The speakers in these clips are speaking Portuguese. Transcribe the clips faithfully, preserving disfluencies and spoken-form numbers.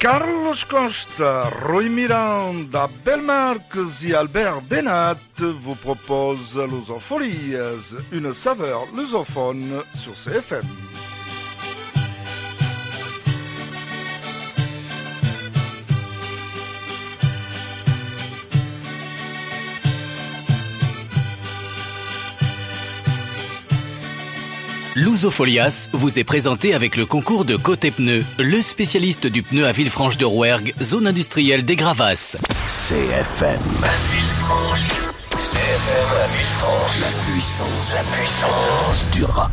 Carlos Costa, Rui Miranda, Belmarx et Albert Denat vous proposent Lusofolias, une saveur lusophone sur C F M. Lusofolias vous est présenté avec le concours de Côté Pneus, le spécialiste du pneu à Villefranche-de-Rouergue, zone industrielle des Gravasses. C F M. À Villefranche. C F M à Villefranche. La puissance, la puissance du rock.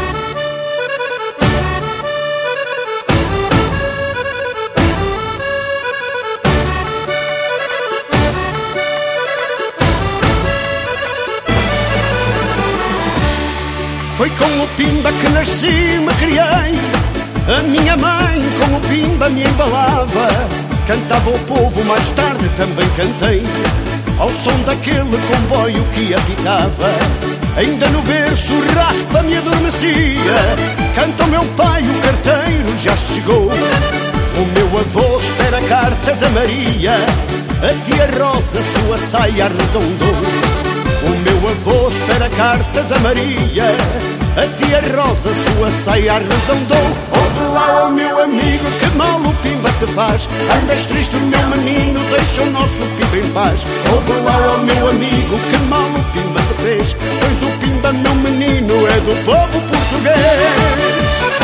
Foi com o Pimba que nasci, me criei. A minha mãe com o Pimba me embalava. Cantava ao povo, mais tarde também cantei, ao som daquele comboio que apitava. Ainda no berço raspa me adormecia. Canta o meu pai, o carteiro já chegou. O meu avô espera a carta da Maria. A tia Rosa sua saia arredondou. O meu avô espera a carta da Maria. A tia Rosa sua saia arredondou. Ouve lá, oh meu amigo, que mal o Pimba te faz. Andas triste, meu menino, deixa o nosso Pimba em paz. Ouve lá, oh meu amigo, que mal o Pimba te fez. Pois o Pimba, meu menino, é do povo português.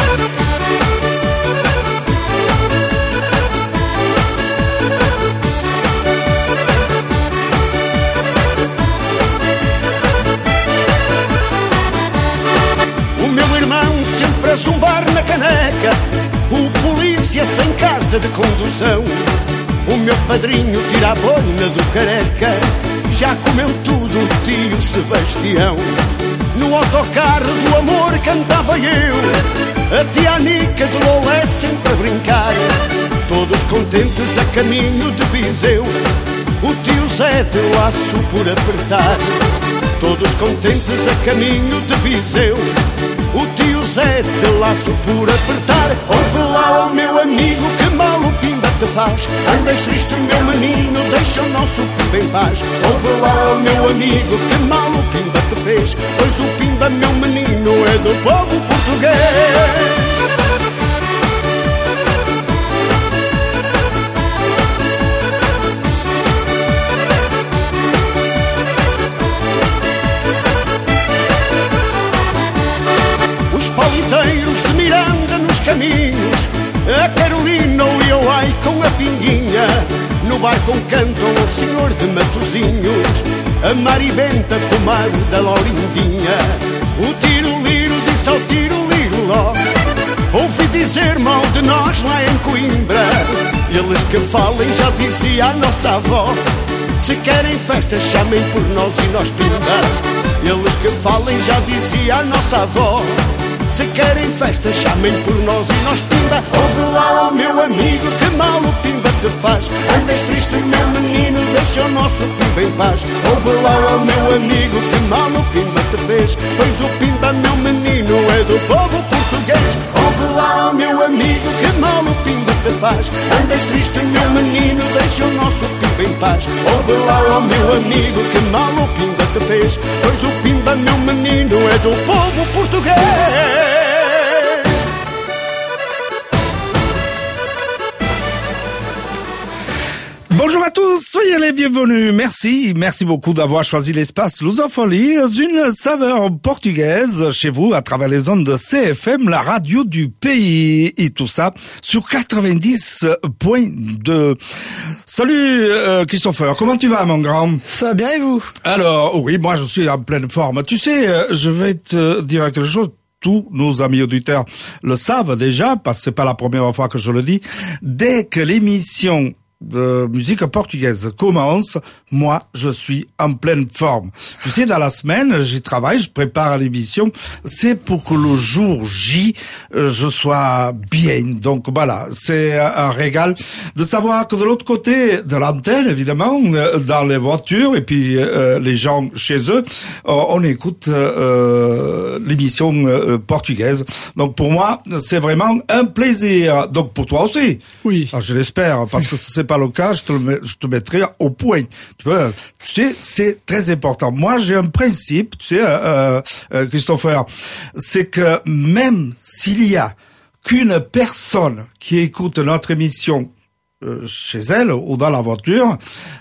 A zumbar na caneca, o polícia sem carta de condução. O meu padrinho tira a boina do careca, já comeu tudo o tio Sebastião. No autocarro do amor cantava eu, a tia Anica de Lolé sempre a brincar. Todos contentes a caminho de Viseu, o tio Zé de laço por apertar. Todos contentes a caminho de Viseu, o tio Zé de laço por apertar. Ouve lá, oh meu amigo, que mal o Pimba te faz. Andas triste, meu menino, deixa o nosso Pimba em paz. Ouve lá, oh meu amigo, que mal o Pimba te fez. Pois o Pimba, meu menino, é do povo português. De Miranda nos caminhos, a Carolina e o ai com a Pinguinha. No barco cantam o senhor de Matosinhos, a Maribenta, comadre da Laurindinha. O tiro-liro disse ao tiro-liro-ló, ouvi dizer mal de nós lá em Coimbra. Eles que falem já dizia a nossa avó, se querem festa chamem por nós e nós Pimba. Eles que falem já dizia a nossa avó, se querem festa, chamem por nós e nós Pimba. Ouve lá, oh meu amigo, que mal o Pimba te faz. Andas triste, meu menino, deixa o nosso Pimba em paz. Ouve lá, oh meu amigo, que mal o Pimba te fez. Pois o Pimba, meu menino, é do povo português. Ouve lá, oh meu amigo, que mal o Pimba te faz. Andas triste, meu menino, deixa o nosso Pimba em paz. Ouve lá, oh meu amigo, que mal o Pimba te fez. Pois o Pimba, meu menino, é do povo português. Bonjour à tous, soyez les bienvenus. Merci, merci beaucoup d'avoir choisi l'espace Lusofolie, une saveur portugaise chez vous à travers les ondes de C F M, la radio du pays, et tout ça sur quatre-vingt-dix point deux. Salut euh, Christopher, comment tu vas mon grand? Ça va bien et vous? Alors, oui, moi je suis en pleine forme. Tu sais, je vais te dire quelque chose. Tous nos amis auditeurs le savent déjà, parce que c'est pas la première fois que je le dis. Dès que l'émission de musique portugaise commence, moi, je suis en pleine forme. Tu sais, dans la semaine, j'y travaille, je prépare l'émission. C'est pour que le jour J, je sois bien. Donc voilà, c'est un régal de savoir que de l'autre côté de l'antenne, évidemment, dans les voitures et puis euh, les gens chez eux, on écoute euh, l'émission euh, portugaise. Donc pour moi, c'est vraiment un plaisir. Donc pour toi aussi. Oui. Alors, je l'espère, parce que si c'est pas le cas, je te, le, je te mettrai au point. Tu vois, tu sais, c'est très important. Moi, j'ai un principe, tu sais, euh, euh, Christopher, c'est que même s'il y a qu'une personne qui écoute notre émission chez elle ou dans la voiture,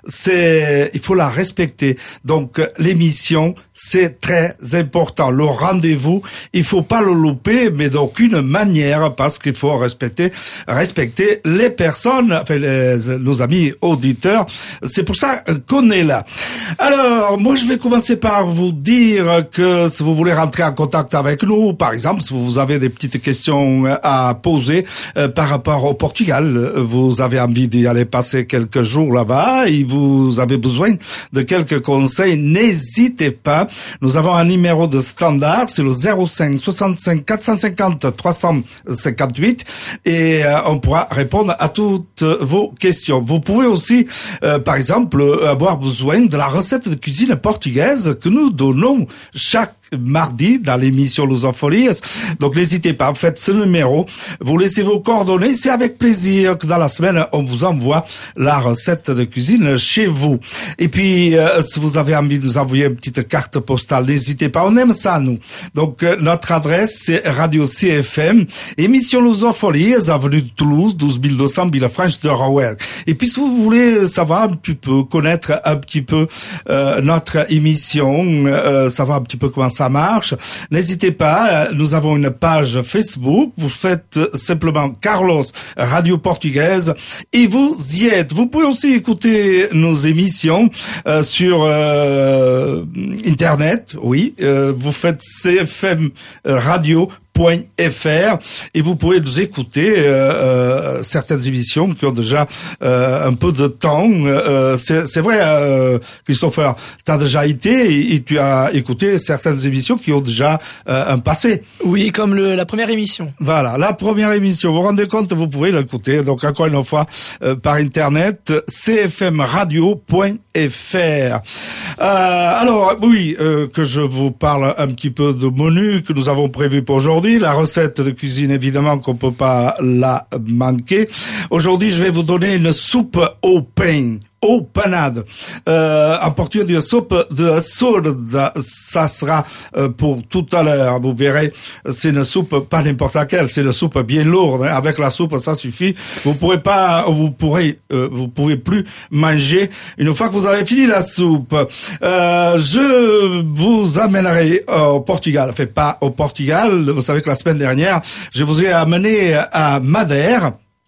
c'est, il faut la respecter. Donc, l'émission, c'est très important. Le rendez-vous, il faut pas le louper, mais d'aucune manière, parce qu'il faut respecter, respecter les personnes, enfin, les, nos amis auditeurs. C'est pour ça qu'on est là. Alors, moi, je vais commencer par vous dire que si vous voulez rentrer en contact avec nous, par exemple, si vous avez des petites questions à poser euh, par rapport au Portugal, vous avez envie d'y aller passer quelques jours là-bas et vous avez besoin de quelques conseils, n'hésitez pas. Nous avons un numéro de standard, c'est le zéro cinq soixante-cinq quatre cent cinquante trois cent cinquante-huit et euh, on pourra répondre à toutes vos questions. Vous pouvez aussi, euh, par exemple, avoir besoin de la recette de cuisine portugaise que nous donnons chaque mardi dans l'émission Lusofolies. Donc n'hésitez pas, faites ce numéro, vous laissez vos coordonnées, c'est avec plaisir que dans la semaine on vous envoie la recette de cuisine chez vous. Et puis euh, si vous avez envie de nous envoyer une petite carte postale, n'hésitez pas, on aime ça nous. Donc euh, notre adresse c'est Radio C F M, émission Lusofolies, avenue de Toulouse, douze mille deux cents Villefranche de Rouergue. Et puis si vous voulez savoir un petit peu, connaître un petit peu euh, notre émission, euh, savoir un petit peu comment ça marche, n'hésitez pas, nous avons une page Facebook, vous faites simplement Carlos Radio Portugaise et vous y êtes. Vous pouvez aussi écouter nos émissions euh, sur euh, Internet, oui, euh, vous faites C F M Radio Point F R et vous pouvez nous écouter euh, euh, certaines émissions qui ont déjà euh, un peu de temps. Euh, c'est, c'est vrai, euh, Christopher, tu as déjà été et, et tu as écouté certaines émissions qui ont déjà euh, un passé. Oui, comme le, la première émission. Voilà, la première émission. Vous vous rendez compte, vous pouvez l'écouter. Donc encore une fois euh, par internet, c f m radio point f r. Euh, alors oui, euh, que je vous parle un petit peu de menu que nous avons prévu pour aujourd'hui. La recette de cuisine, évidemment, qu'on peut pas la manquer. Aujourd'hui, je vais vous donner une soupe au pain. Au panade. Euh, en portugais de soupe de sourde, ça sera euh, pour tout à l'heure. Vous verrez, c'est une soupe pas n'importe laquelle, c'est une soupe bien lourde. Hein. Avec la soupe, ça suffit. Vous pourrez pas, vous pourrez, euh, vous pouvez plus manger une fois que vous avez fini la soupe. Euh, je vous amènerai au Portugal. Enfin, pas au Portugal. Vous savez que la semaine dernière, je vous ai amené à Madère.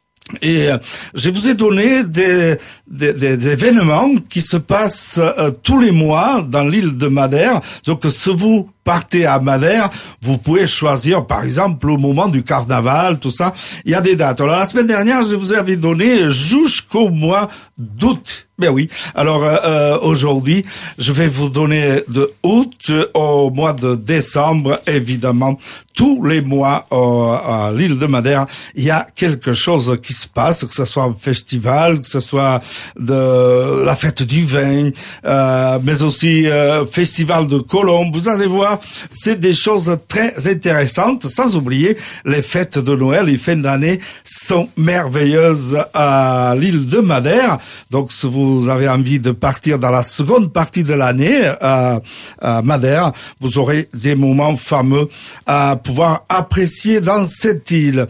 Et euh, je vous ai donné des, des, des événements qui se passent euh, tous les mois dans l'île de Madère. Donc, si vous partez à Madère, vous pouvez choisir, par exemple, au moment du carnaval, tout ça. Il y a des dates. Alors, la semaine dernière, je vous avais donné jusqu'au mois d'août. Ben oui. Alors, euh, aujourd'hui, je vais vous donner de août au mois de décembre, évidemment. Tous les mois, euh, à l'île de Madère, il y a quelque chose qui se passe, que ce soit un festival, que ce soit de la fête du vin, euh, mais aussi euh, festival de colombes. Vous allez voir, c'est des choses très intéressantes, sans oublier les fêtes de Noël. Les fins d'année sont merveilleuses à l'île de Madère. Donc, si vous avez envie de partir dans la seconde partie de l'année à, à Madère, vous aurez des moments fameux à pouvoir apprécier dans cette île.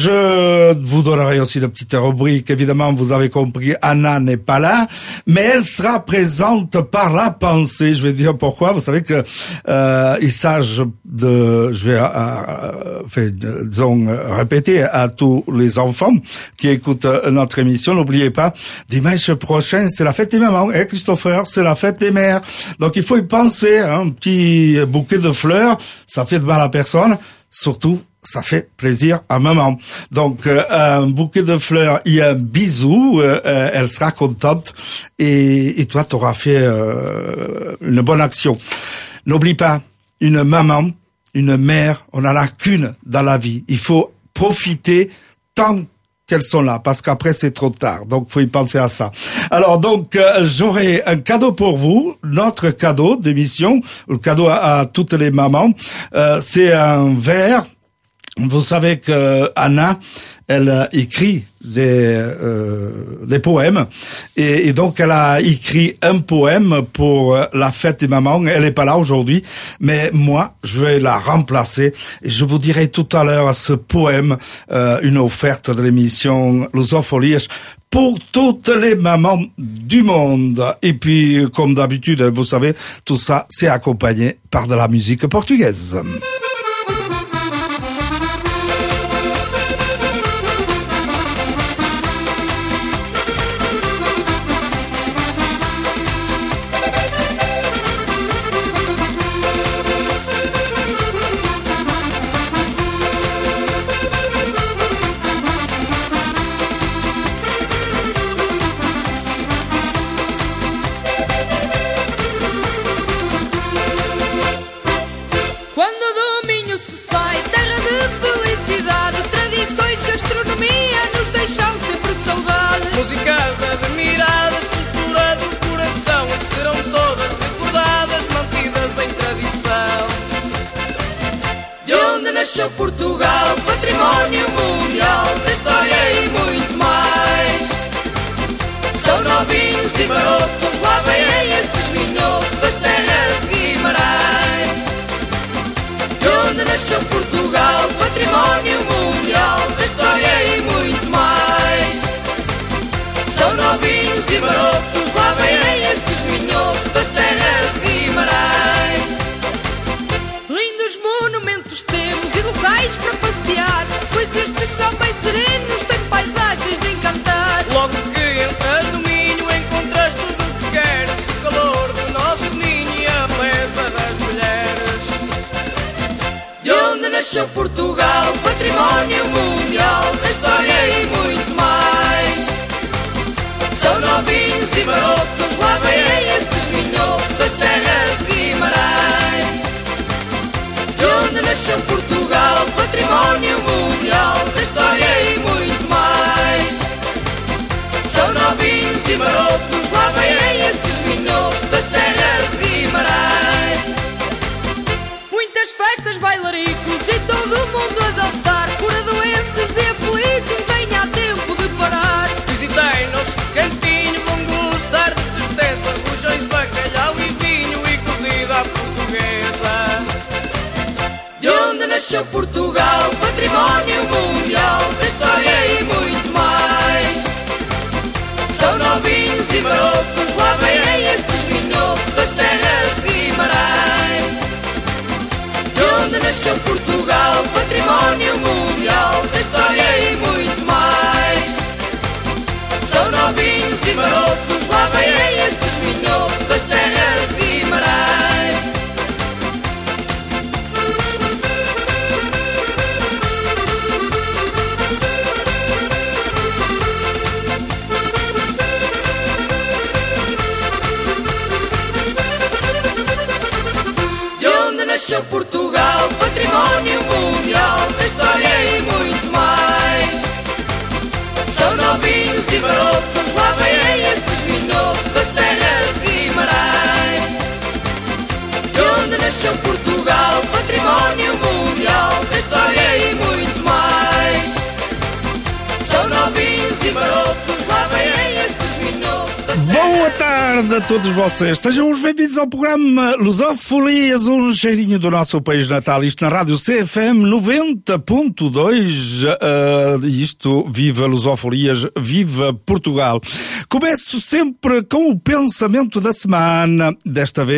Je vous donnerai aussi une petite rubrique. Évidemment, vous avez compris, Anna n'est pas là, mais elle sera présente par la pensée. Je vais dire pourquoi. Vous savez que euh, il s'agit de, je vais, euh, euh, fait, disons, répéter à tous les enfants qui écoutent notre émission. N'oubliez pas, dimanche prochain, c'est la fête des mamans. Et Christopher, c'est la fête des mères. Donc, il faut y penser. Hein, un petit bouquet de fleurs, ça fait de mal à personne. Surtout, ça fait plaisir à maman. Donc, euh, un bouquet de fleurs et un bisou, euh, elle sera contente et, et toi, tu auras fait euh, une bonne action. N'oublie pas, une maman, une mère, on n'en a qu'une dans la vie. Il faut profiter tant qu'elles sont là, parce qu'après c'est trop tard. Donc, faut y penser à ça. Alors, donc, euh, j'aurai un cadeau pour vous, notre cadeau d'émission, le cadeau à, à toutes les mamans. Euh, c'est un verre. Vous savez que Anna, elle écrit des euh, des poèmes et, et donc elle a écrit un poème pour la fête des mamans. Elle est pas là aujourd'hui, mais moi je vais la remplacer et je vous dirai tout à l'heure ce poème, euh, une offerte de l'émission Lusofolias pour toutes les mamans du monde. Et puis comme d'habitude, vous savez, tout ça c'est accompagné par de la musique portugaise. Nasceu Portugal, património mundial da história e muito mais. São novinhos e marotos, lá vêm estes minhotos das terras de Guimarães. De onde nasceu Portugal, património mundial da história e muito mais. São novinhos e marotos, lá vêm estes minhotos das terras de Guimarães. Lindos monumentos temos e locais para passear, pois estes são bem serenos, têm paisagens de encantar. Logo que entras no Minho encontras tudo o que queres, o calor do nosso ninho e a beleza das mulheres. De onde nasceu Portugal, património mundial da história e muito mais. São novinhos e marotos, lá vêm estes minhotos das terras de Guimarães. De onde nasceu Portugal, património mundial da história e muito mais. São novinhos e marotos, lá vêm estes minhotos das terras de Guimarães. Muitas festas, bailaricos e todo o mundo a dançar, cura doentes e aflitos, não tenha tempo de parar. Visitei nosso cantinho, vão gostar de certeza, rojões, bacalhau e vinho e cozida à portuguesa. De onde nasceu Portugal, património mundial da história e muito mais. São novinhos e marotos, lá vêm estes minhotos das terras de Guimarães. De onde nasceu Portugal, património mundial da história e muito mais. São novinhos e marotos, lá vêm estes minhotos das terras de Guimarães. Nasceu Portugal, património mundial da história e muito mais. São novinhos e marotos, lá vêm estes minhotos das terras de Guimarães. De onde nasceu Portugal, património mundial da história e muito mais. São novinhos e marotos, lá vêm estes minhotos das terras. Boa tarde a todos vocês, sejam os bem-vindos ao programa Lusofolias, um cheirinho do nosso país natal, isto na rádio C F M noventa ponto dois, uh, isto, viva Lusofolias, viva Portugal. Começo sempre com o pensamento da semana, desta vez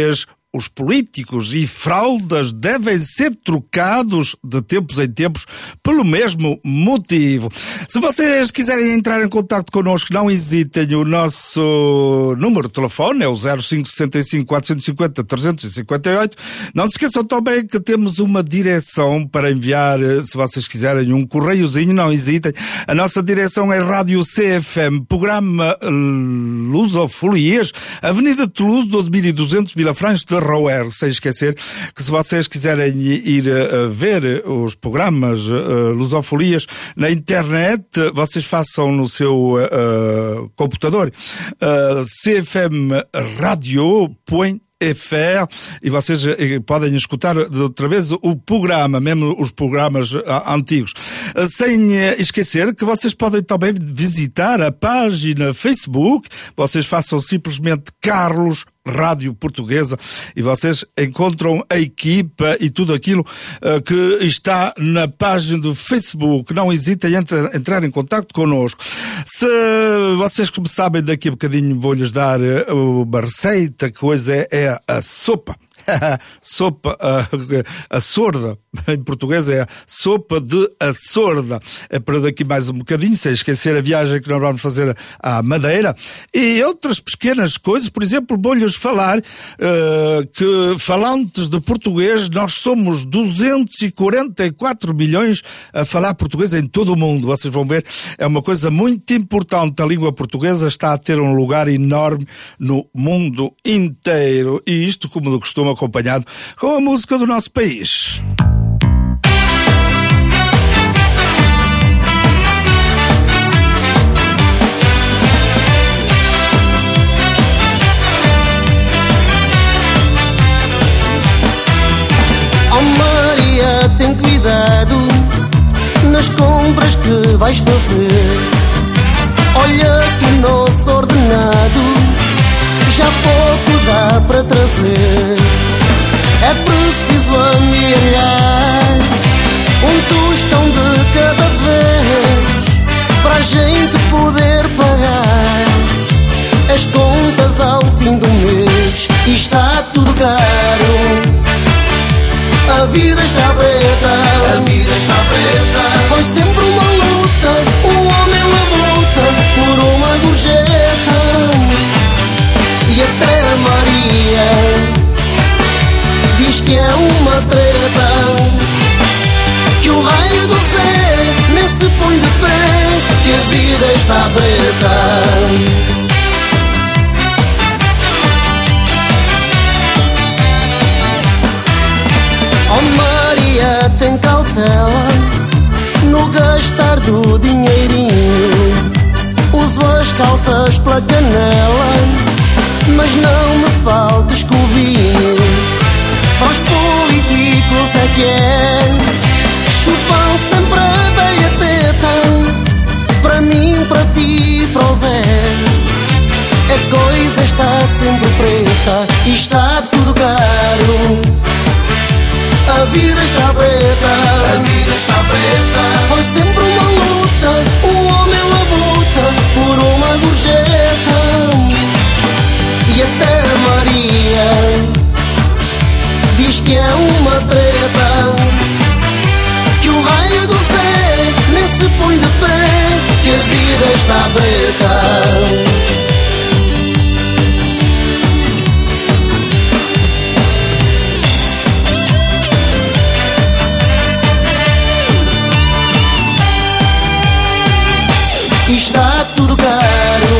os políticos e fraldas devem ser trocados de tempos em tempos pelo mesmo motivo. Se vocês quiserem entrar em contato connosco, não hesitem, o nosso número de telefone é o zero cinco seis cinco, quatro cinco zero, três cinco oito. Não se esqueçam também que temos uma direção para enviar, se vocês quiserem, um correiozinho, não hesitem. A nossa direção é Rádio C F M, programa Lusofolias, Avenida de Toulouse, doze mil e duzentos, Vilafranche de Rouergue. Sem esquecer que se vocês quiserem ir uh, ver os programas uh, Lusofolias na internet, vocês façam no seu uh, computador uh, C F M radio ponto F R e vocês podem escutar outra vez o programa, mesmo os programas antigos. Sem esquecer que vocês podem também visitar a página Facebook, vocês façam simplesmente Carlos Rádio Portuguesa e vocês encontram a equipa e tudo aquilo uh, que está na página do Facebook. Não hesitem em entra, entrar em contato connosco. Se vocês, como sabem, daqui a bocadinho vou-lhes dar uh, uma receita, que coisa é, é a sopa. sopa a, a sorda, em português é a sopa de a sorda. É para daqui mais um bocadinho, sem esquecer a viagem que nós vamos fazer à Madeira e outras pequenas coisas. Por exemplo, vou-lhes falar uh, que falantes de português, nós somos duzentos e quarenta e quatro milhões a falar português em todo o mundo. Vocês vão ver, é uma coisa muito importante. A língua portuguesa está a ter um lugar enorme no mundo inteiro e isto, como de costume, acompanhado com a música do nosso país. Oh Maria, tem cuidado nas compras que vais fazer. Olha que o nosso ordenado já pouco dá para trazer. É preciso amelhar um tostão de cada vez para a gente poder pagar as contas ao fim do mês. E está tudo caro, a vida está preta, a vida está preta. Foi sempre uma luta, um homem labuta por uma gorjeta. E até a Maria diz que é uma treta, que o raio do Zé nem se põe de pé, que a vida está preta. Oh Maria, tem cautela no gastar do dinheirinho. Uso as calças pela canela, mas não me falta escovinho. Para os políticos é que é, chupam sempre a velha teta. Para mim, para ti, para o Zé, a coisa está sempre preta e está tudo caro. A vida está preta, a vida está preta. Foi sempre uma luta, um homem labuta por uma gorjeta. E até a Maria diz que é uma treta, que o raio do Zé nem se põe de pé, que a vida está preta. Está tudo caro,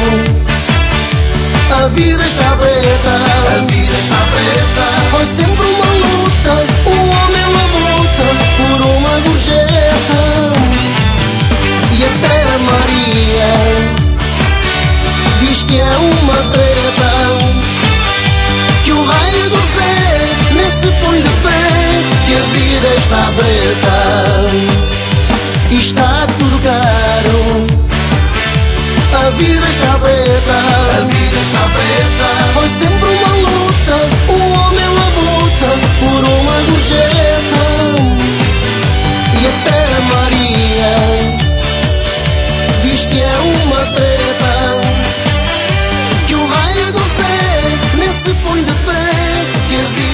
a vida está preta, a vida está preta. Foi sempre uma luta, um homem labuta por uma gorjeta. E até a Maria diz que é uma treta, que o raio do Zé nem se põe de pé, que a vida está preta. E está tudo caro, a vida está preta, a vida está preta. Foi sempre uma luta, um homem labuta por uma gorjeta. E até a Maria diz que é uma treta, que o raio do Zé nem se põe de pé, que a vida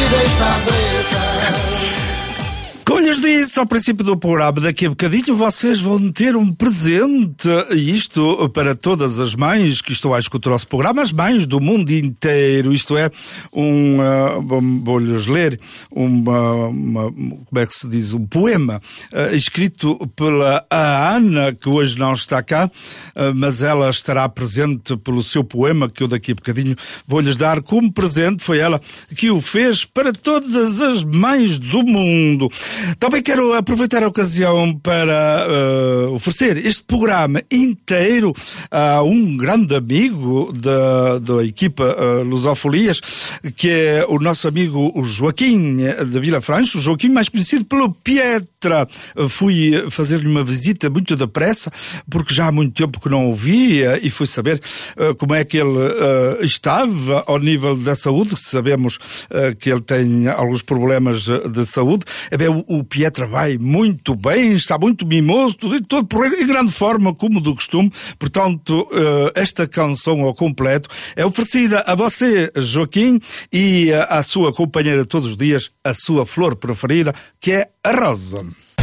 disse ao princípio do programa, daqui a bocadinho vocês vão ter um presente, e isto para todas as mães que estão a escutar o nosso programa, as mães do mundo inteiro, isto é, um, uh, vou-lhes ler, uma, uma, como é que se diz, um poema uh, escrito pela a Ana, que hoje não está cá, uh, mas ela estará presente pelo seu poema, que eu daqui a bocadinho vou-lhes dar como presente, foi ela que o fez para todas as mães do mundo. Também quero aproveitar a ocasião para uh, oferecer este programa inteiro a um grande amigo da, da equipa uh, Lusofolias, que é o nosso amigo o Joaquim de Vilafranche, o Joaquim mais conhecido pelo Pietra. Fui fazer-lhe uma visita muito depressa, porque já há muito tempo que não o via, e fui saber uh, como é que ele uh, estava ao nível da saúde. Sabemos uh, que ele tem alguns problemas de saúde. É bem, o, o Pietra vai muito bem, está muito mimoso, tudo, todo por em grande forma, como do costume. Portanto, uh, esta canção ao completo é oferecida a você, Joaquim, e uh, à sua companheira todos os dias, a sua flor preferida, que é a rosa.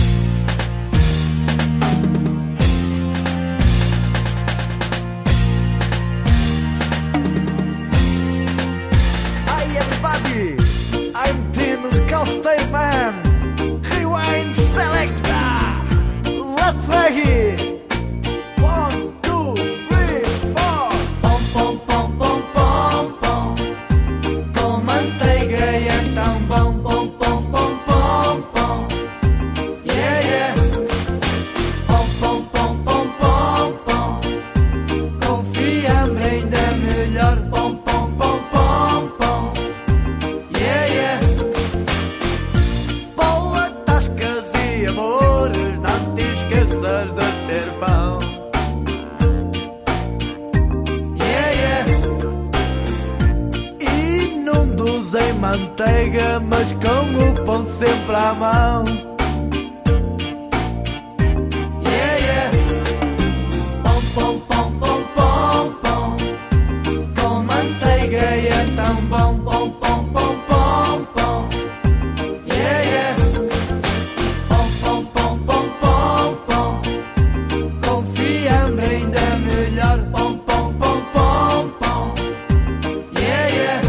State man, rewind selector. Let's reggae. One, two, three, four. Pom pom pom pom pom pom. Com manteiga e então bom pom pom pom pom pom. Yeah yeah. Pom pom pom pom pom pom. Com fiambre ainda melhor pom pom pom pom pom. Yeah yeah. De ter pão. Yeah, yeah. E não dosem manteiga, mas com o pão sempre à mão. Yeah, yeah. Pão, pão, pão, pão, pão, pão. Com manteiga e é tão bom. Pão, pão, pão, pão, pão. Yeah, yeah. Pão, pão, pão, pão, pão, pão. Com fiambre ainda melhor. Pão, pão, pão, pão, pão. Yeah, yeah.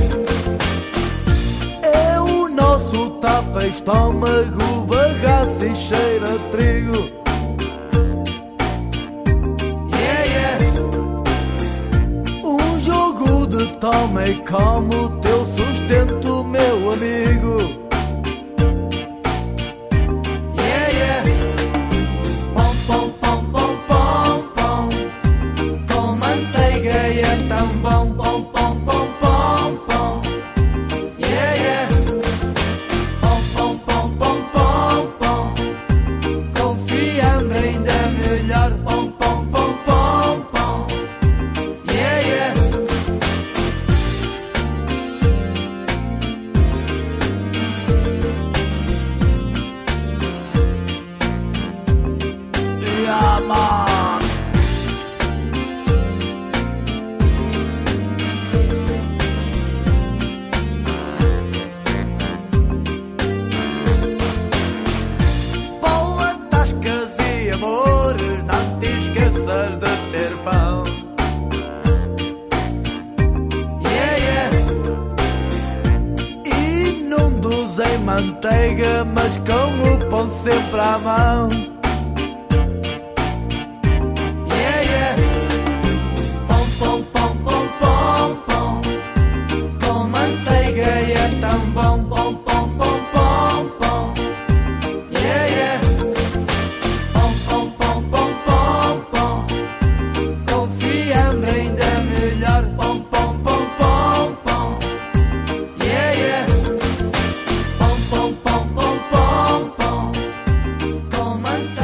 É o nosso tapa estômago, bagaço e cheira a trigo. Yeah, yeah. Um jogo de toma e como teu sustento, meu amigo. Pão, pão, pão, pão, pão. Com manteiga e é tão bom. Pão, pão, pão, pão, pão. Yeah, yeah. Pão, pão, pão, pão, pão, pão. Com fiambre ainda melhor. Pão, pão, pão, pão, pão. Yeah, yeah. Yeah, man. Boa, tascas e amores, não te esqueças de ter pão. Yeah, yeah. E não dosem manteiga, mas com o pão sempre à mão. Pão, pão, pão, pão, pão. Com manteiga e é tão bom. Pão, pão, pão, pão, pão. Yeah, yeah. Pão, pão, pão, pão, pão, pão. Com fiambre ainda melhor. Pão, pão, pão, pão, pão. Yeah, yeah. Pão, pão, pão, pão, pão, pão. Com manteiga.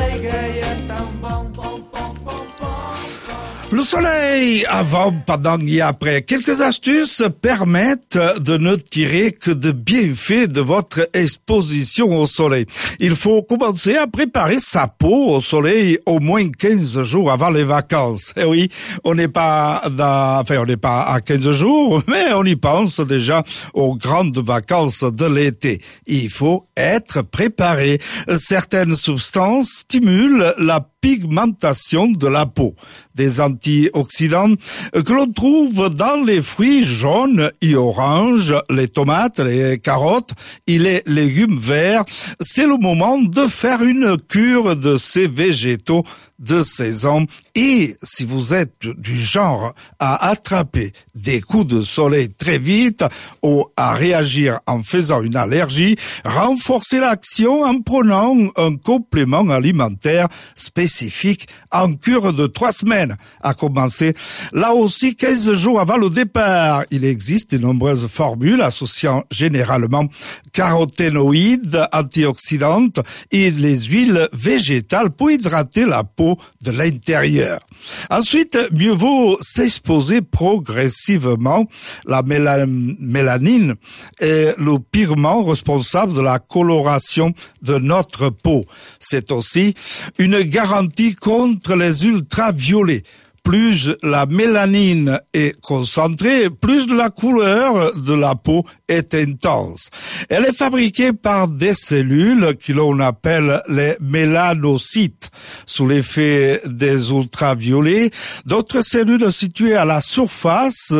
oui, avant, pendant et après. Quelques astuces permettent de ne tirer que de bienfaits de votre exposition au soleil. Il faut commencer à préparer sa peau au soleil au moins quinze jours avant les vacances. Et oui, on n'est pas dans, enfin, on n'est pas à quinze jours, mais on y pense déjà aux grandes vacances de l'été. Il faut être préparé. Certaines substances stimulent la pigmentation de la peau. Des antioxydants que l'on trouve dans les fruits jaunes et oranges, les tomates, les carottes et les légumes verts. C'est le moment de faire une cure de ces végétaux de saison. Et si vous êtes du genre à attraper des coups de soleil très vite ou à réagir en faisant une allergie, renforcez l'action en prenant un complément alimentaire spécifique en cure de trois semaines, à commencer là aussi quinze jours avant le départ. Il existe de nombreuses formules associant généralement caroténoïdes, antioxydantes et les huiles végétales pour hydrater la peau de l'intérieur. Ensuite, mieux vaut s'exposer progressivement. La méla- mélanine est le pigment responsable de la coloration de notre peau. C'est aussi une garantie contre les ultraviolets. Plus la mélanine est concentrée, plus la couleur de la peau est intense. Elle est fabriquée par des cellules que l'on appelle les mélanocytes. Sous l'effet des ultraviolets, d'autres cellules situées à la surface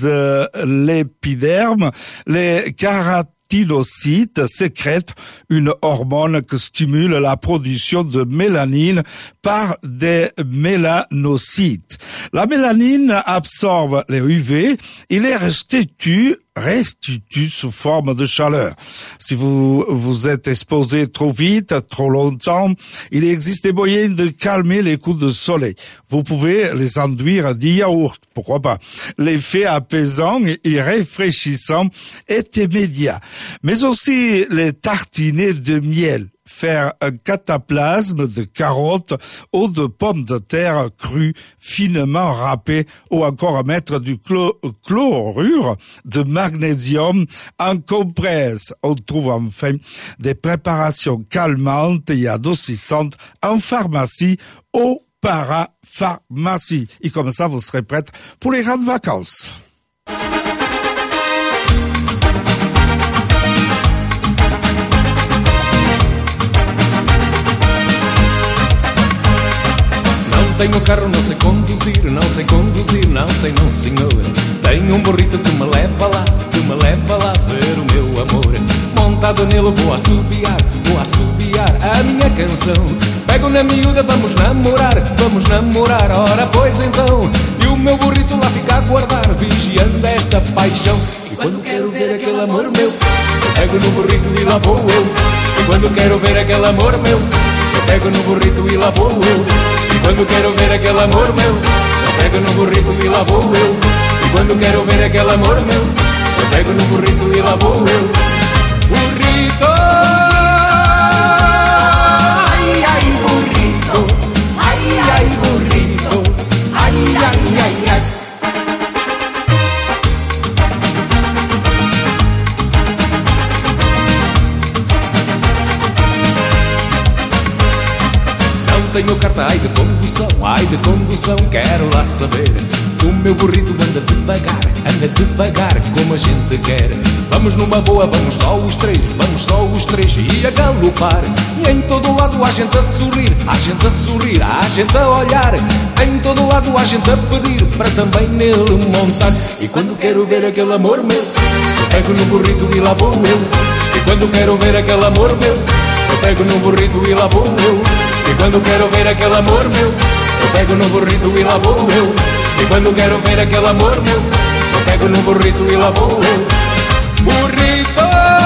de l'épiderme, les carotènoïdes, Thyrocytes sécrète une hormone qui stimule la production de mélanine par des mélanocytes. La mélanine absorbe les U V et les restitue restitue sous forme de chaleur. Si vous vous êtes exposé trop vite, trop longtemps, il existe des moyens de calmer les coups de soleil. Vous pouvez les enduire de yaourt, pourquoi pas. L'effet apaisant et rafraîchissant est immédiat. Mais aussi les tartiner de miel. Faire un cataplasme de carottes ou de pommes de terre crues, finement râpées, ou encore mettre du chlor- chlorure de magnésium en compresse. On trouve enfin des préparations calmantes et adoucissantes en pharmacie ou parapharmacie. Et comme ça, vous serez prête pour les grandes vacances. Tenho carro, não sei conduzir, não sei conduzir, não sei não senhor. Tenho um burrito que me leva lá, que me leva lá ver o meu amor. Montado nele vou assobiar, vou assobiar a minha canção. Pego na miúda, vamos namorar, vamos namorar, ora pois então. E o meu burrito lá fica a guardar, vigiando esta paixão. E quando quero ver aquele amor meu, eu pego no burrito e lá vou eu. E quando quero ver aquele amor meu, eu pego no burrito e lá vou eu. E quando quero ver aquele amor meu, eu pego no burrito e lá vou eu. E quando quero ver aquele amor meu, eu pego no burrito e lá vou eu. Burrito, ai ai burrito, ai ai burrito, ai ai ai ai. Tenho carta, ai de condução, ai de condução, quero lá saber. O meu burrito anda devagar, anda devagar, como a gente quer. Vamos numa boa, vamos só os três, vamos só os três e a galopar. E em todo lado há gente a sorrir, há gente a sorrir, há gente a olhar. Em todo lado há gente a pedir para também nele montar. E quando quero ver aquele amor meu, eu pego no burrito e lá vou eu. E quando quero ver aquele amor meu, eu pego no burrito e lá vou eu. E quando quero ver aquele amor meu, eu pego no burrito e lá vou eu. E quando quero ver aquele amor meu, eu pego no burrito e lá vou eu. Burrito,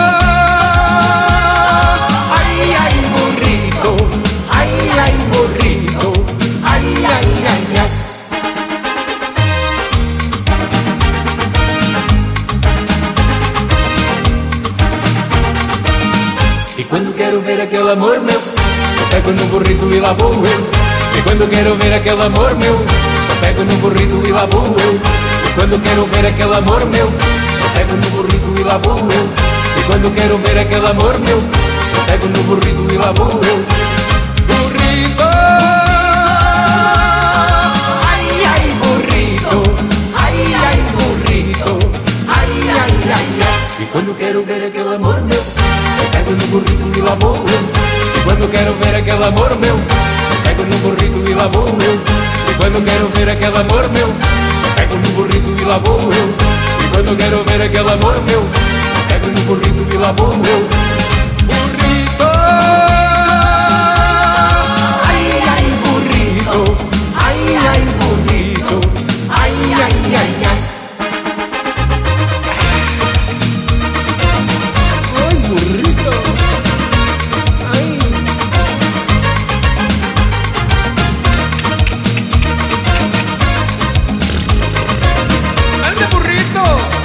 ai ai burrito, ai ai burrito, ai ai ai ai. E quando quero ver aquele amor meu, eu pego no burrito e lá vou eu. E quando quero ver aquele amor meu, eu pego no burrito e lá vou eu. E quando quero ver aquele amor meu, eu pego no burrito e lá vou eu. E quando quero ver aquele amor meu, eu pego no burrito e lá vou eu. Burrito, ai ai burrito, ai ai burrito, ai ai ai ai. E quando quero ver aquele amor meu, eu pego no burrito e lá vou eu. E quando quero ver aquele amor meu, eu pego no burrito e lá vou eu. E quando quero ver aquele amor meu, eu pego no burrito e lá vou eu. E quando quero ver aquele amor meu, eu pego no burrito e lá vou eu. Burrito, ai ai burrito, ai ai burrito, ai ai ai ai. Ai burrito, ai. Ande burrito.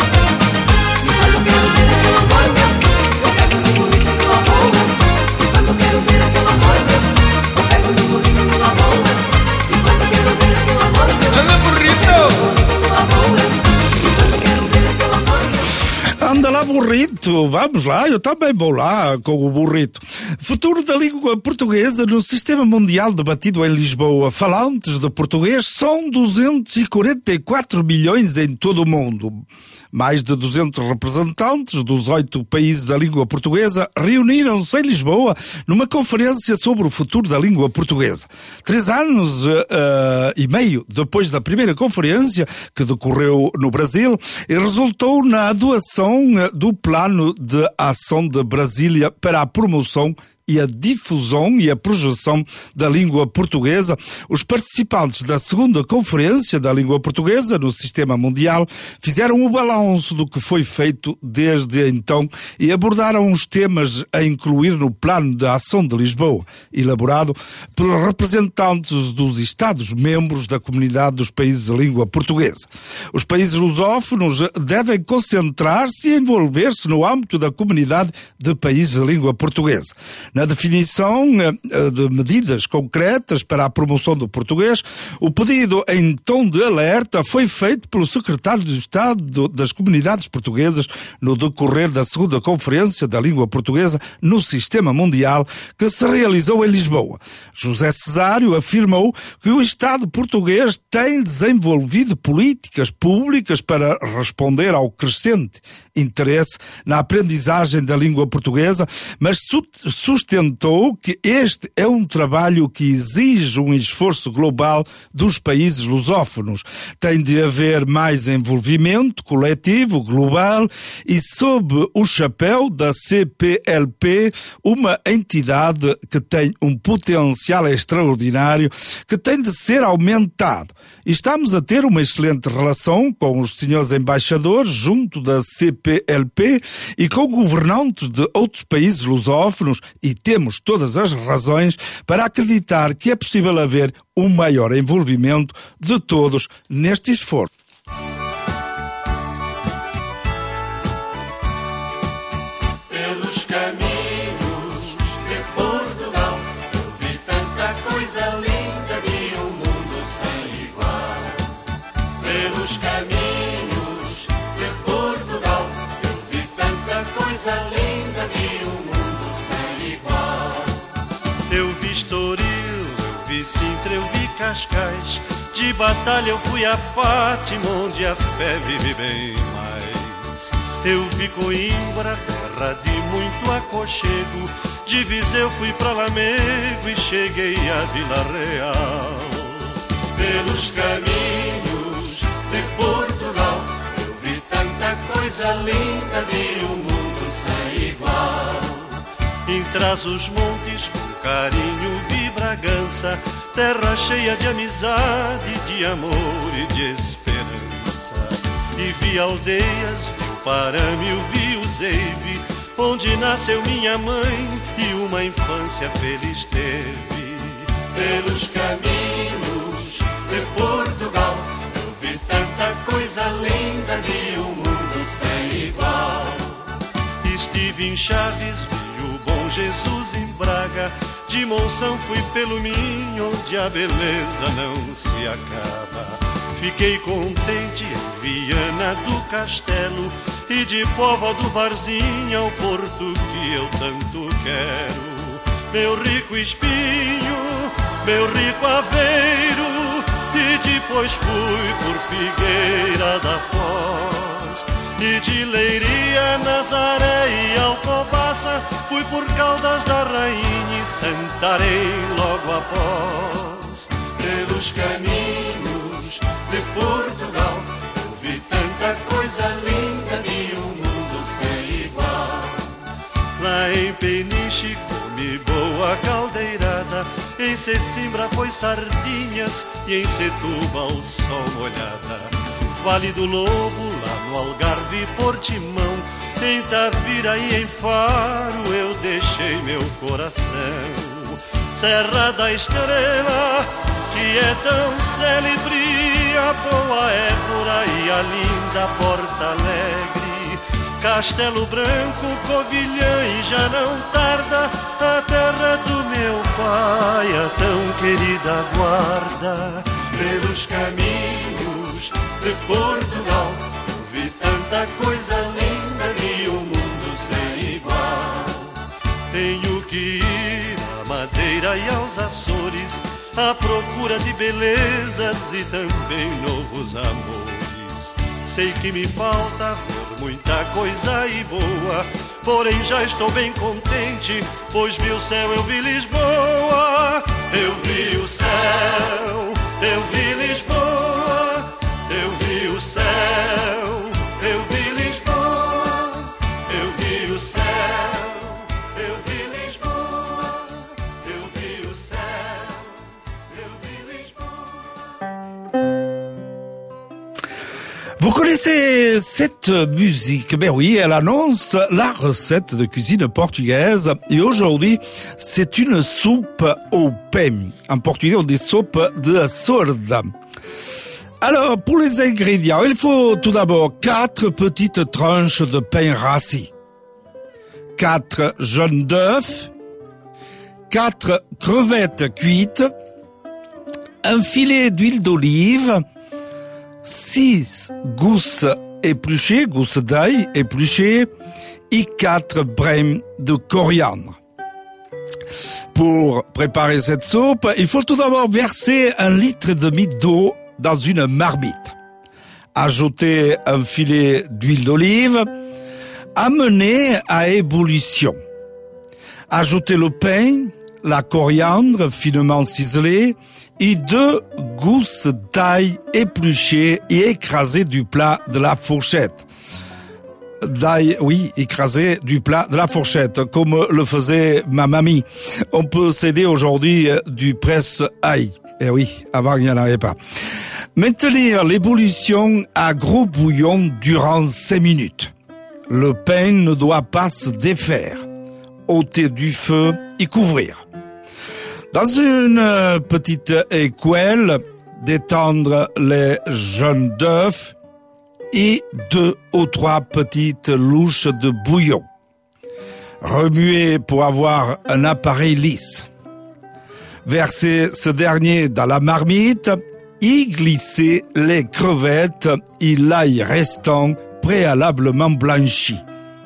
E quando quero ver aquele amor meu, eu pego no burrito e lá vou eu. E quando quero ver aquele amor meu, eu pego no burrito e lá vou eu. E quando quero ver aquele amor meu, Ande burrito. e lá vou eu. E quando quero ver aquele amor meu. Anda lá, burrito, vamos lá, eu também vou lá com o burrito. Futuro da língua portuguesa no sistema mundial debatido em Lisboa. Falantes de português são duzentos e quarenta e quatro milhões em todo o mundo. Mais de duzentos representantes dos oito países da língua portuguesa reuniram-se em Lisboa numa conferência sobre o futuro da língua portuguesa. Três anos uh, e meio depois da primeira conferência, que decorreu no Brasil, e resultou na adoção do Plano de Ação de Brasília para a promoção e a difusão e a projeção da língua portuguesa. Os participantes da segunda conferência da língua portuguesa no sistema mundial fizeram o balanço do que foi feito desde então e abordaram os temas a incluir no Plano de Ação de Lisboa, elaborado pelos representantes dos Estados-membros da Comunidade dos Países de Língua Portuguesa. Os países lusófonos devem concentrar-se e envolver-se no âmbito da Comunidade de Países de Língua Portuguesa. Na definição de medidas concretas para a promoção do português, o pedido em tom de alerta foi feito pelo secretário de Estado das Comunidades Portuguesas no decorrer da segunda Conferência da Língua Portuguesa no Sistema Mundial, que se realizou em Lisboa. José Cesário afirmou que o Estado português tem desenvolvido políticas públicas para responder ao crescente interesse na aprendizagem da língua portuguesa, mas sustentou que este é um trabalho que exige um esforço global dos países lusófonos. Tem de haver mais envolvimento coletivo, global, e sob o chapéu da C P L P, uma entidade que tem um potencial extraordinário que tem de ser aumentado. E estamos a ter uma excelente relação com os senhores embaixadores junto da C P L P e com governantes de outros países lusófonos, e temos todas as razões para acreditar que é possível haver um maior envolvimento de todos neste esforço. Pelos caminhos de Portugal, eu vi tanta coisa linda, vi um mundo sem igual. Pelos caminhos de Portugal, eu vi tanta coisa linda, vi um mundo sem igual. Eu vi Estoril, eu vi Sintra, eu vi Cascais, de batalha eu fui a Fátima, onde a fé vive bem mais. Eu vi Coimbra, terra de muito aconchego, de Viseu fui pra Lamego e cheguei a Vila Real. Pelos caminhos de Portugal, eu vi tanta coisa linda, vi um mundo sem igual. Em Trás-os-Montes, com carinho vi Bragança, terra cheia de amizade, de amor e de esperança. E vi aldeias, vi o Parâmio, vi o Zeive, onde nasceu minha mãe e uma infância feliz teve. Pelos caminhos de Portugal, eu vi tanta coisa linda, vi um mundo sem igual. Estive em Chaves, vi o Bom Jesus em Braga, de Monção fui pelo Minho, onde a beleza não se acaba. Fiquei contente em Viana do Castelo e de Póvoa do Varzinho ao porto que eu tanto quero. Meu rico espinho, meu rico aveiro, e depois fui por Figueira da Foz. E de Leiria, Nazaré e Alcobaça, fui por Caldas da Rainha e Santarém logo após. Pelos caminhos de Portugal, eu vi tanta coisa linda de um mundo sem igual. Lá em Peniche comi boa caldeirada, em Sesimbra foi sardinhas e em Setúbal só molhada. Vale do Lobo, lá no Algarve e Portimão, em Tavira e em Faro eu deixei meu coração. Serra da Estrela, que é tão célebre, a boa Évora e a linda Porto Alegre. Castelo Branco, Covilhã e já não tarda, a terra do meu pai, a tão querida Guarda. Pelos caminhos de Portugal, eu vi tanta coisa linda de um mundo sem igual. Tenho que ir à Madeira e aos Açores, à procura de belezas e também novos amores. Sei que me falta ver muita coisa e boa, porém já estou bem contente, pois vi o céu, eu vi Lisboa. Eu vi o céu, eu vi Lisboa, eu vi o céu, eu vi Lisboa, eu vi o céu, eu vi Lisboa, eu vi o céu, eu vi Lisboa. Vous connaissez cette musique? Ben oui, elle annonce la recette de cuisine portugaise et aujourd'hui, c'est une soupe au pain. En portugais, on dit soupe de sorda. Alors, pour les ingrédients, il faut tout d'abord quatre petites tranches de pain rassis, quatre jaunes d'œufs, quatre crevettes cuites, un filet d'huile d'olive, six gousses épluchées, gousses d'ail épluchées, et quatre brins de coriandre. Pour préparer cette soupe, il faut tout d'abord verser un litre et demi d'eau dans une marmite. Ajouter un filet d'huile d'olive, amener à ébullition. Ajouter le pain, la coriandre finement ciselée et deux gousses d'ail épluchées et écrasées du plat de la fourchette. D'ail, oui, écrasé du plat de la fourchette, comme le faisait ma mamie. On peut céder aujourd'hui du presse-ail. Eh oui, avant il n'y en avait pas. Maintenir l'ébullition à gros bouillon durant cinq minutes. Le pain ne doit pas se défaire. Ôter du feu et couvrir. Dans une petite écuelle, détendre les jaunes d'œufs et deux ou trois petites louches de bouillon. Remuer pour avoir un appareil lisse. Verser ce dernier dans la marmite et glisser les crevettes et l'ail restant préalablement blanchi.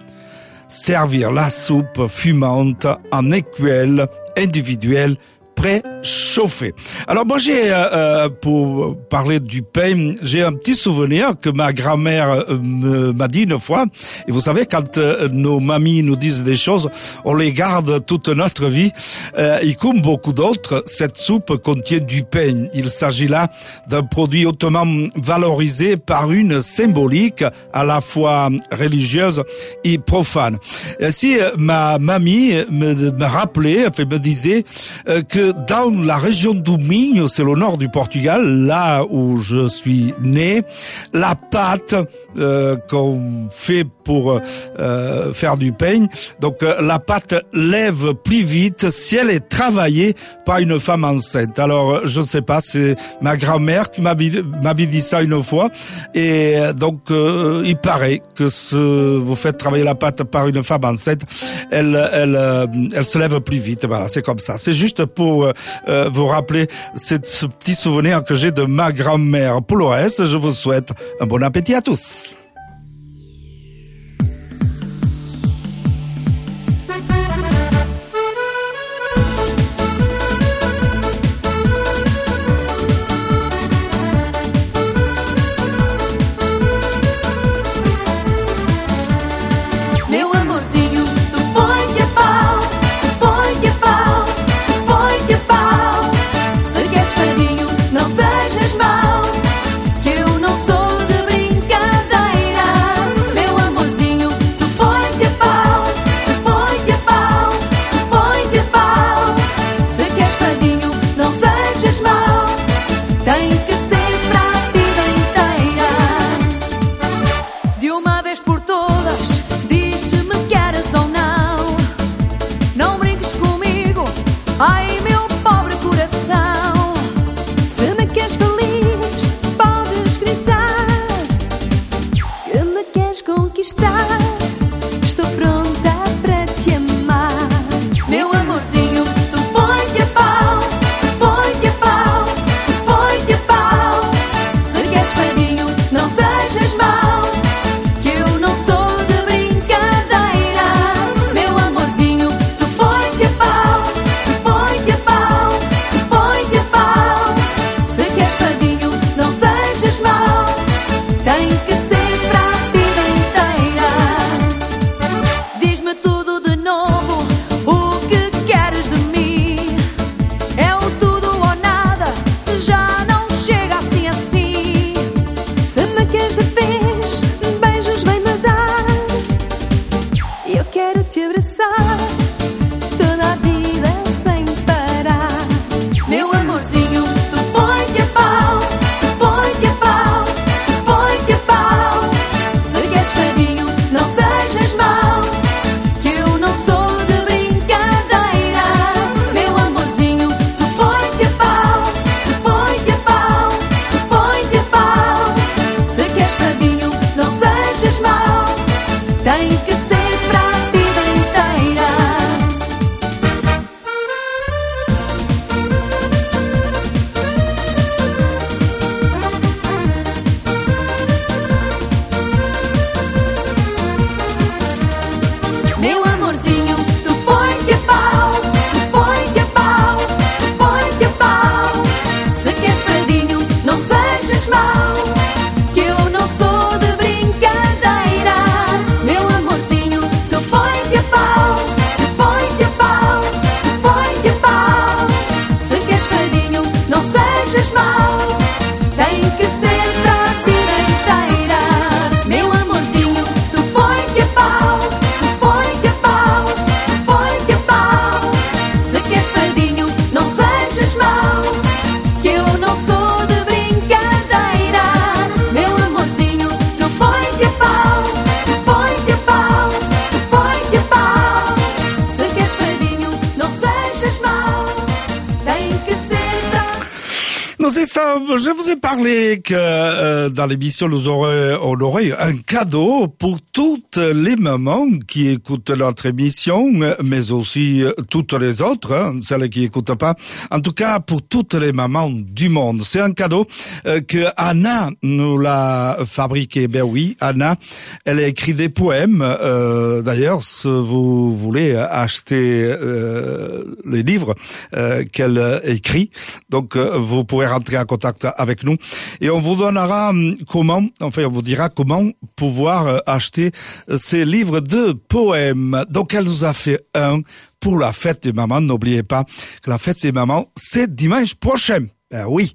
Servir la soupe fumante en écuelle individuelle préchauffée. Alors moi j'ai, euh, pour parler du pain, j'ai un petit souvenir que ma grand-mère euh, m'a dit une fois. Et vous savez, quand euh, nos mamies nous disent des choses, on les garde toute notre vie. Euh, et comme beaucoup d'autres, cette soupe contient du pain. Il s'agit là d'un produit hautement valorisé par une symbolique à la fois religieuse et profane. Et si ma mamie me, me rappelait, enfin me disait euh, que dans la région do Minho, c'est le nord du Portugal, là où je suis né, la pâte euh, qu'on fait pour euh, faire du pain, donc euh, la pâte lève plus vite si elle est travaillée par une femme enceinte. Alors je ne sais pas, c'est ma grand-mère qui m'avait, m'avait dit ça une fois, et donc euh, il paraît que ce, vous faites travailler la pâte par une femme enceinte, elle, elle, elle se lève plus vite. Voilà, c'est comme ça. C'est juste pour vous euh, vous rappeler cette, ce petit souvenir que j'ai de ma grand-mère. Pour le reste, je vous souhaite un bon appétit à tous. Je vous ai parlé que euh, dans l'émission nous aurons, on aurait un cadeau pour toutes les mamans qui écoutent notre émission, mais aussi toutes les autres, hein, celles qui n'écoutent pas. En tout cas, pour toutes les mamans du monde. C'est un cadeau euh, que Anna nous l'a fabriqué. Ben oui, Anna, elle a écrit des poèmes. Euh, d'ailleurs, si vous voulez acheter euh, les livres euh, qu'elle écrit, donc euh, vous pourrez rentrer en contact avec nous et on vous donnera comment, enfin on vous dira comment pouvoir acheter ces livres de poèmes. Donc elle nous a fait un pour la fête des mamans. N'oubliez pas que la fête des mamans c'est dimanche prochain. Ben oui.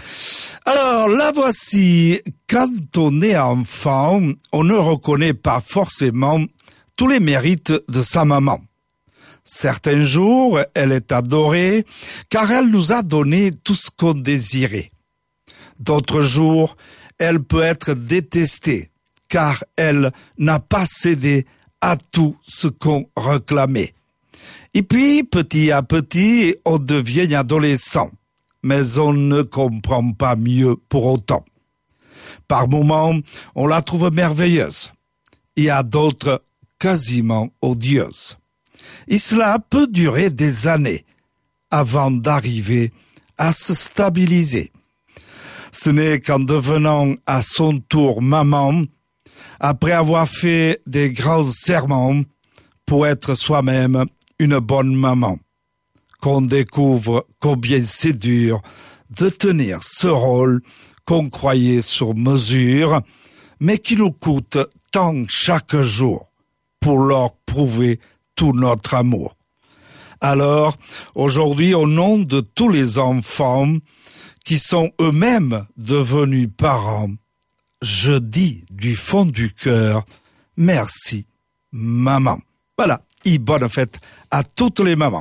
Alors la voici. Quand on est enfant, on ne reconnaît pas forcément tous les mérites de sa maman. Certains jours, elle est adorée car elle nous a donné tout ce qu'on désirait. D'autres jours, elle peut être détestée, car elle n'a pas cédé à tout ce qu'on réclamait. Et puis, petit à petit, on devient adolescent, mais on ne comprend pas mieux pour autant. Par moments, on la trouve merveilleuse, et à d'autres, quasiment odieuse. Et cela peut durer des années, avant d'arriver à se stabiliser. Ce n'est qu'en devenant à son tour maman, après avoir fait des grands serments pour être soi-même une bonne maman, qu'on découvre combien c'est dur de tenir ce rôle qu'on croyait sur mesure, mais qui nous coûte tant chaque jour pour leur prouver tout notre amour. Alors, aujourd'hui, au nom de tous les enfants qui sont eux-mêmes devenus parents, je dis du fond du cœur, merci, maman. Voilà, et bonne fête à toutes les mamans.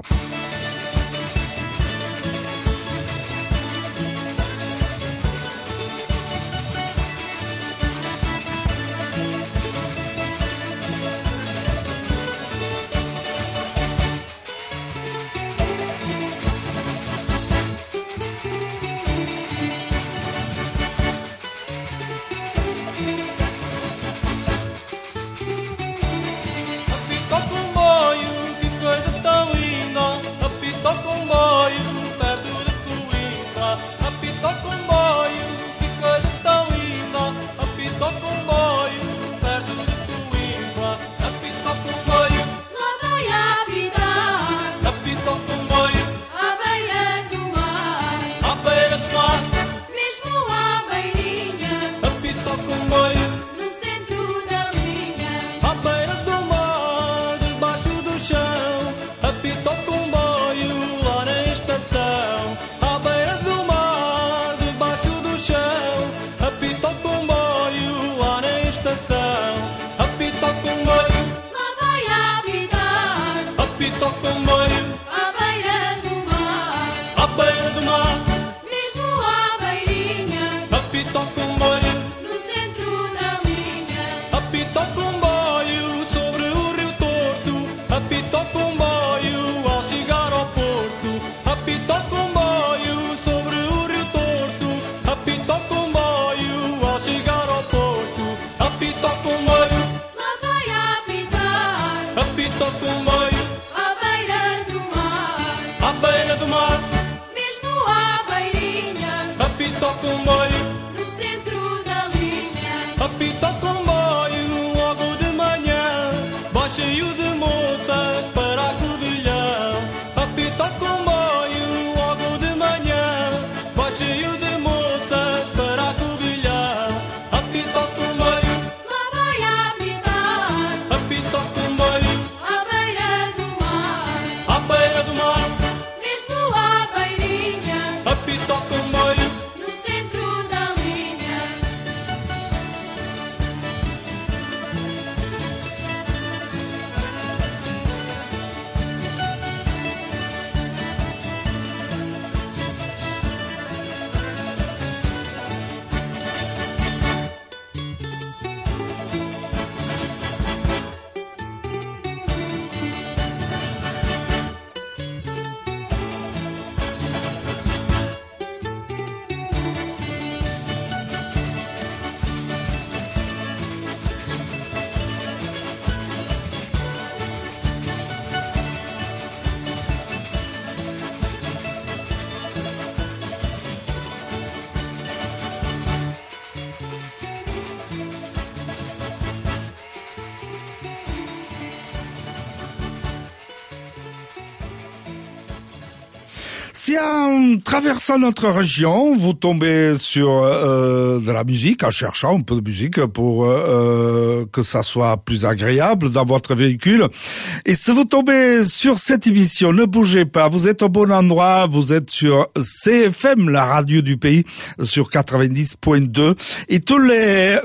Si en traversant notre région, vous tombez sur euh, de la musique, en cherchant un peu de musique pour euh, que ça soit plus agréable dans votre véhicule, et si vous tombez sur cette émission, ne bougez pas, vous êtes au bon endroit, vous êtes sur C F M, la radio du pays, sur quatre-vingt-dix point deux, et tous les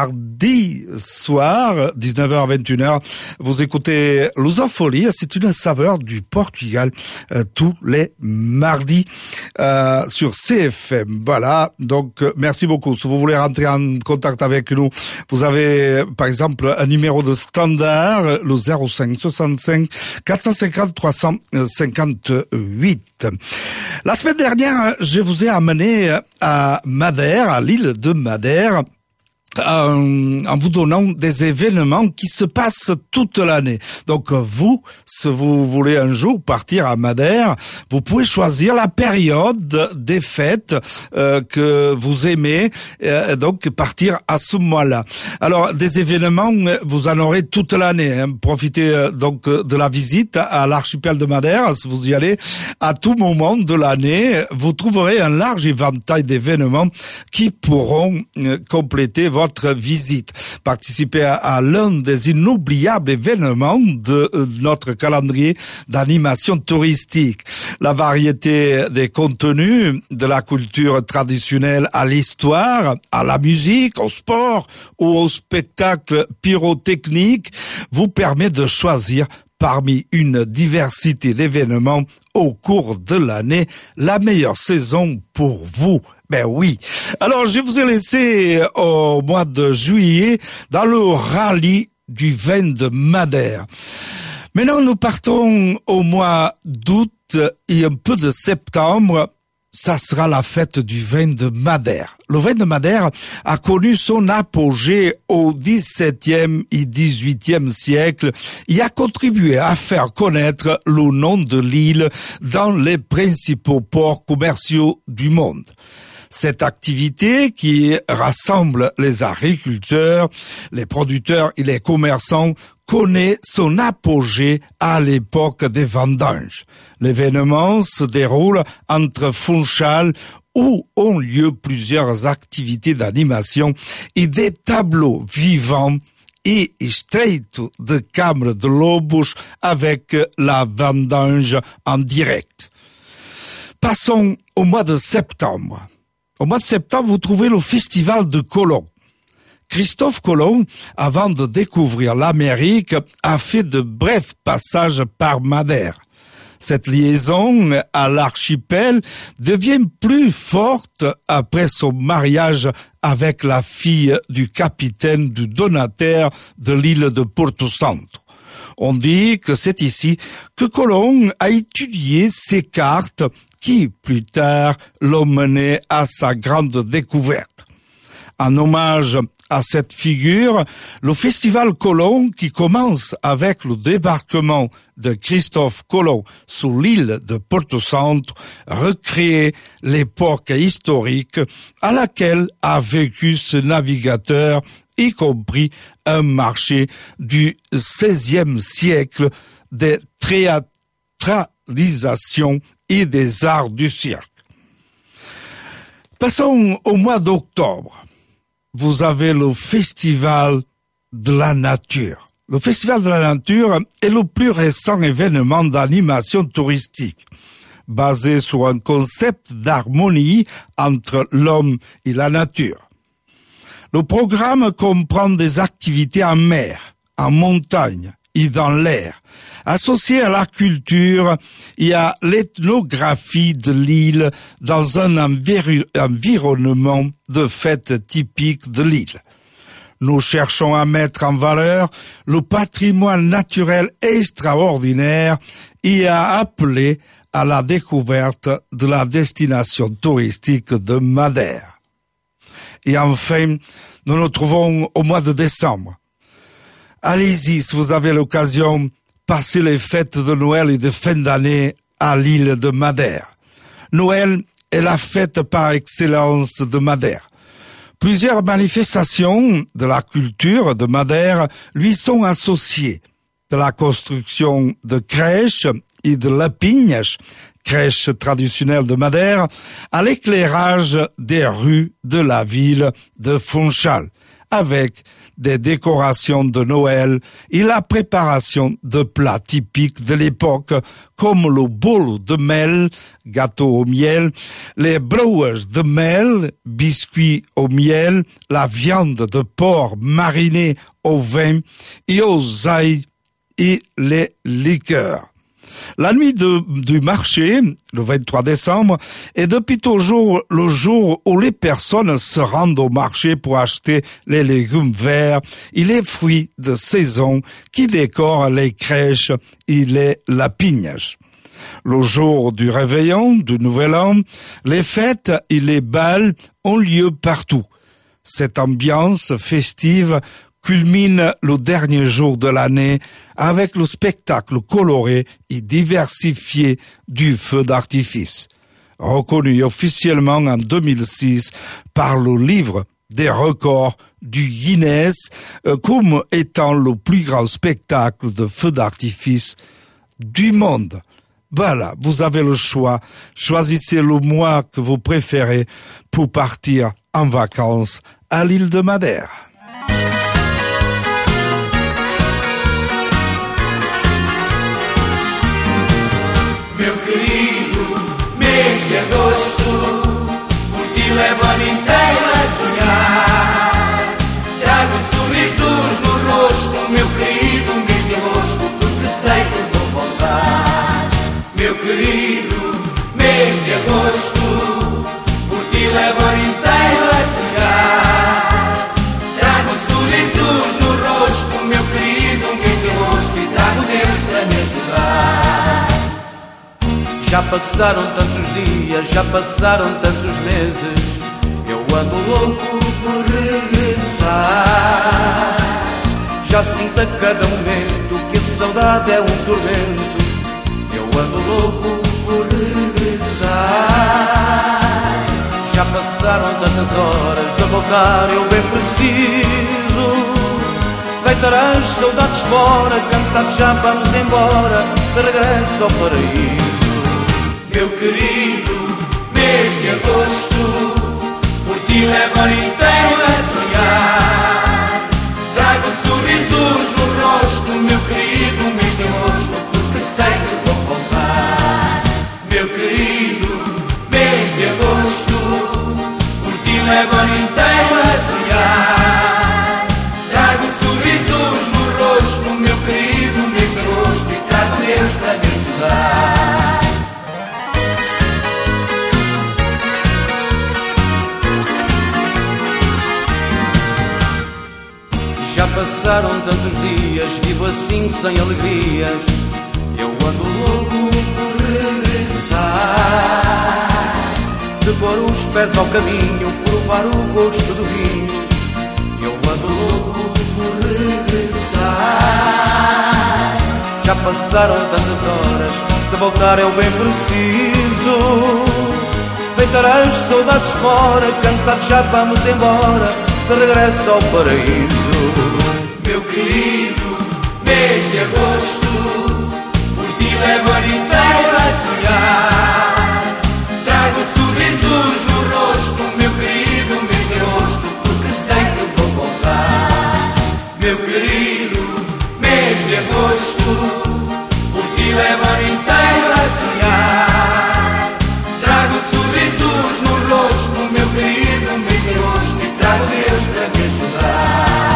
mardis soirs, dix-neuf heures vingt et une heures, vous écoutez Lusofolie, c'est une saveur du Portugal, euh, tous les mardis. Mardi euh, sur C F M. Voilà, donc euh, merci beaucoup. Si vous voulez rentrer en contact avec nous, vous avez par exemple un numéro de standard, le zéro cinq soixante-cinq quatre cent cinquante trois cent cinquante-huit. La semaine dernière, je vous ai amené à Madère, à l'île de Madère, En, en vous donnant des événements qui se passent toute l'année. Donc vous, si vous voulez un jour partir à Madère, vous pouvez choisir la période des fêtes euh, que vous aimez, euh, donc partir à ce mois-là. Alors des événements, vous en aurez toute l'année. Hein. Profitez euh, donc de la visite à l'archipel de Madère. Si vous y allez à tout moment de l'année, vous trouverez un large éventail d'événements qui pourront euh, compléter votre votre visite. Participez à, à l'un des inoubliables événements de, de notre calendrier d'animation touristique. La variété des contenus, de la culture traditionnelle à l'histoire, à la musique, au sport ou au spectacle pyrotechnique vous permet de choisir parmi une diversité d'événements au cours de l'année, la meilleure saison pour vous. Ben oui. Alors, je vous ai laissé au mois de juillet dans le rallye du vin de Madère. Maintenant, nous partons au mois d'août et un peu de septembre. Ça sera la fête du vin de Madère. Le vin de Madère a connu son apogée au dix-septième et dix-huitième siècle et a contribué à faire connaître le nom de l'île dans les principaux ports commerciaux du monde. Cette activité qui rassemble les agriculteurs, les producteurs et les commerçants connaît son apogée à l'époque des vendanges. L'événement se déroule entre Funchal où ont lieu plusieurs activités d'animation et des tableaux vivants et estreito de Câmara de Lobos avec la vendange en direct. Passons au mois de septembre. Au mois de septembre, vous trouvez le festival de Colomb. Christophe Colomb, avant de découvrir l'Amérique, a fait de brefs passages par Madère. Cette liaison à l'archipel devient plus forte après son mariage avec la fille du capitaine du donataire de l'île de Porto Santo. On dit que c'est ici que Colomb a étudié ces cartes qui, plus tard, l'ont mené à sa grande découverte. En hommage à cette figure, le festival Colomb, qui commence avec le débarquement de Christophe Colomb sur l'île de Porto Santo, recrée l'époque historique à laquelle a vécu ce navigateur, y compris un marché du seizième siècle des théâtralisations et des arts du cirque. Passons au mois d'octobre. Vous avez le Festival de la Nature. Le Festival de la Nature est le plus récent événement d'animation touristique, basé sur un concept d'harmonie entre l'homme et la nature. Le programme comprend des activités en mer, en montagne et dans l'air, associées à la culture et à l'ethnographie de l'île dans un envir- environnement de fête typique de l'île. Nous cherchons à mettre en valeur le patrimoine naturel extraordinaire et à appeler à la découverte de la destination touristique de Madère. Et enfin, nous nous trouvons au mois de décembre. Allez-y, si vous avez l'occasion, passez les fêtes de Noël et de fin d'année à l'île de Madère. Noël est la fête par excellence de Madère. Plusieurs manifestations de la culture de Madère lui sont associées. De la construction de crèches et de lapinhas, crèche traditionnelle de Madère, à l'éclairage des rues de la ville de Funchal, avec des décorations de Noël et la préparation de plats typiques de l'époque, comme le bolo de mel, gâteau au miel, les brewers de mel, biscuits au miel, la viande de porc marinée au vin et aux ail et les liqueurs. La nuit de, du marché, le vingt-trois décembre, est depuis toujours le jour où les personnes se rendent au marché pour acheter les légumes verts et les fruits de saison qui décorent les crèches et les lapinhas. Le jour du réveillon, du Nouvel An, les fêtes et les bals ont lieu partout. Cette ambiance festive culmine le dernier jour de l'année avec le spectacle coloré et diversifié du feu d'artifice. Reconnu officiellement en deux mille six par le livre des records du Guinness comme étant le plus grand spectacle de feu d'artifice du monde. Voilà, vous avez le choix. Choisissez le mois que vous préférez pour partir en vacances à l'île de Madère. Meu querido mês de agosto, por ti levo ano inteiro a sonhar. Trago sorrisos no rosto, meu querido mês de agosto, porque sei que vou voltar. Meu querido mês de agosto, por ti levo ano inteiro a sonhar. Trago sorrisos no rosto, meu querido mês de agosto, e trago Deus para me ajudar. Já passaram tantos dias, já passaram tantos meses, eu ando louco por regressar. Já sinto a cada momento que a saudade é um tormento, eu ando louco por regressar. Já passaram tantas horas de voltar, eu bem preciso deitar as saudades fora, cantar já vamos embora, de regresso ao paraíso. Meu querido mês de agosto, por ti levo o ano inteiro a sonhar. Trago sorrisos no rosto, meu querido mês de agosto, porque sei que vou voltar. Meu querido mês de agosto, por ti levo o ano inteiro a sonhar. Trago sorrisos no rosto, meu querido mês de agosto, e trago Deus para me ajudar. Já passaram tantos dias, vivo assim sem alegrias, eu ando louco por regressar. De pôr os pés ao caminho, provar o gosto do vinho, eu ando louco por regressar. Já passaram tantas horas, de voltar eu bem preciso deitar as saudades fora, cantar já vamos embora, de regresso ao paraíso. Meu querido mês de agosto, por ti levo o ano inteiro a sonhar. Trago sorrisos no rosto, meu querido mês de agosto, porque sei que vou voltar. Meu querido mês de agosto, por ti levo o ano inteiro a sonhar. Trago sorrisos no rosto, meu querido mês de agosto, e trago Deus para me ajudar.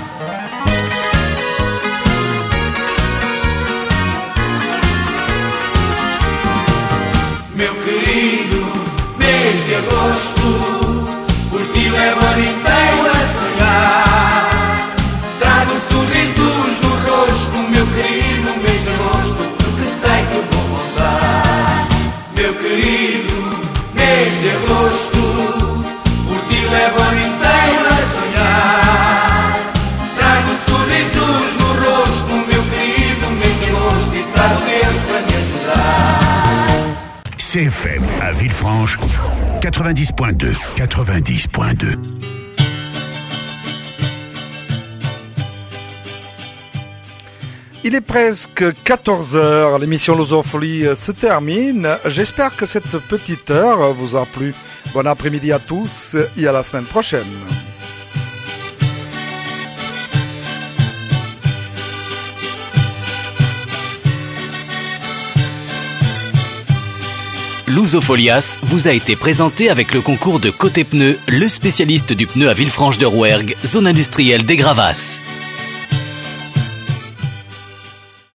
Meu querido mês de agosto, por ti levo o ano inteiro a sonhar. Trago sorrisos no rosto, meu querido mês de agosto, porque sei que vou voltar. Meu querido mês de agosto, por ti levo o ano inteiro a sonhar. Trago sorrisos no rosto, meu querido mês de agosto, e trago Deus para me ajudar. C F M à Villefranche, quatre-vingt-dix point deux. quatre-vingt-dix point deux. Il est presque quatorze heures, l'émission Lusofolie se termine. J'espère que cette petite heure vous a plu. Bon après-midi à tous et à la semaine prochaine. Lusofolias vous a été présenté avec le concours de Côté Pneu, le spécialiste du pneu à Villefranche de Rouergue, zone industrielle des Gravasses.